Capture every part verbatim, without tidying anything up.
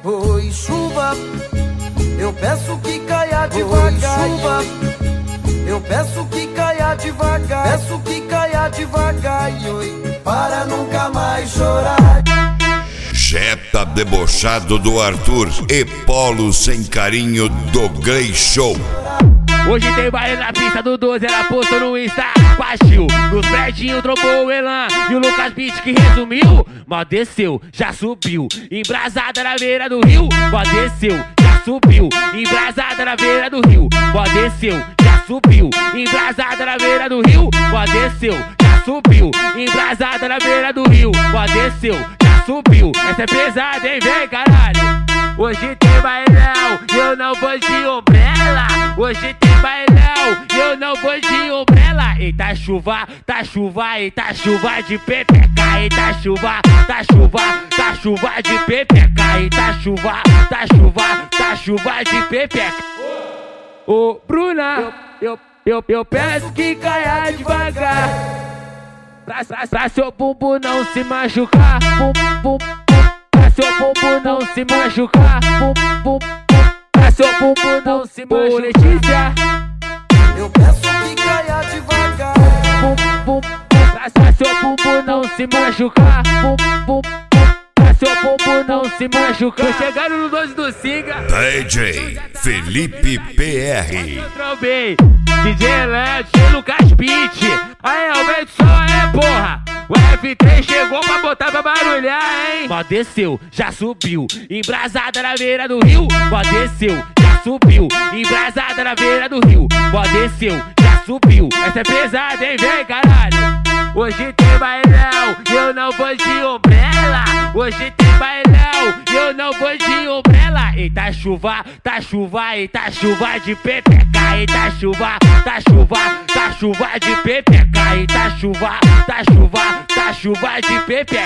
Oi, chuva, eu peço que caia devagar. Oi, chuva, eu peço que caia devagar. Peço que caia devagar, oi, para nunca mais chorar. Jetta debochado do Arthur e Polo sem carinho do Grey Show. Hoje tem baile na pista do doze, ela postou no Insta, partiu. Nos prédios trombou o Elan e o Lucas Beat que resumiu. Mó desceu, já subiu, embrasada na beira do rio. Mó desceu, já subiu, embrasada na beira do rio. Mó desceu, já subiu, embrasada na beira do rio. Mó desceu, já subiu, embrasada na beira do rio. Mó desceu, já subiu, essa é pesada, hein, vem caralho. Hoje tem bailão e eu não vou de ombrella. Hoje tem bailão e eu não vou de ombrella. Eita chuva, tá chuva, eita chuva de pepeca. Eita chuva, tá chuva, tá chuva de pepeca. Eita chuva, tá chuva, tá chuva de pepeca. Ô Bruna, eu, eu, eu peço que caia devagar, pra, pra, pra seu bumbum não se machucar. Bum, bum, pra seu bumbum não se machucar. Bum, bum, pra seu bumbum não se machucar. Ô Letícia, eu peço que caia devagar. Bum, bum, pra, pra seu bumbum não se machucar. Bum, bum, pra seu bumbum não se machucar. Tô chegando no doze do Singa, D J Felipe P R. eu trombei D J Elétrico, Lucas Beat. Aí aumenta o som aí, porra. O F três chegou pra botar pra barulhar, hein? Mó desceu, já subiu, embrasada na beira do rio. Mó desceu, já subiu, embrasada na beira do rio. Mó desceu, já subiu, essa é pesada, hein? Vem caralho. Hoje tem bailão e eu não vou de ombrella. Hoje tem bailão e eu não vou de ombrella. Eita chuva, tá chuva, eita chuva de pepeca. Eita chuva, tá chuva, tá chuva de pepeca. Eita chuva, tá chuva, tá chuva de pepeca.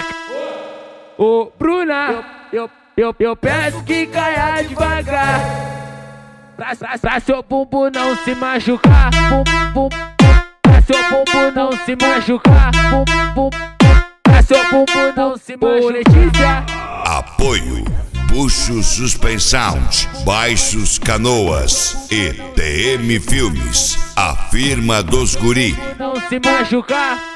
Ô Bruna, eu, eu, eu peço que caia devagar, pra, pra, pra seu bumbum não se machucar. Bum, bum, pra seu bumbum não se machucar. Bum, bum, pra seu bumbum não se machucar. Ô Letícia, Apoio Bucho Suspensound, Baixos Canoas e T M Filmes, a firma dos guri. não se machucar.